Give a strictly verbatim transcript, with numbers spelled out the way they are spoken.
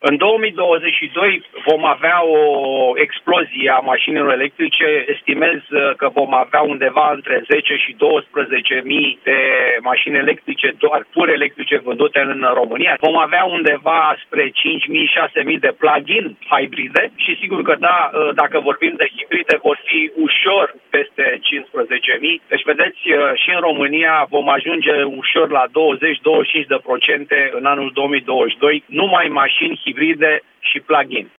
În două mii douăzeci și doi vom avea o explozie a mașinilor electrice. Estimez că vom avea undeva între zece și douăsprezece mii de mașini electrice, doar pur electrice, vândute în România. Vom avea undeva spre cinci mii - șase mii de plug-in hibride și sigur că da, dacă vorbim de hibride, vor fi ușor peste cincisprezece mii. Deci, vedeți, și în România vom ajunge ușor la douăzeci - douăzeci și cinci la sută în anul două mii douăzeci și doi, numai mașini hibride și plug-in.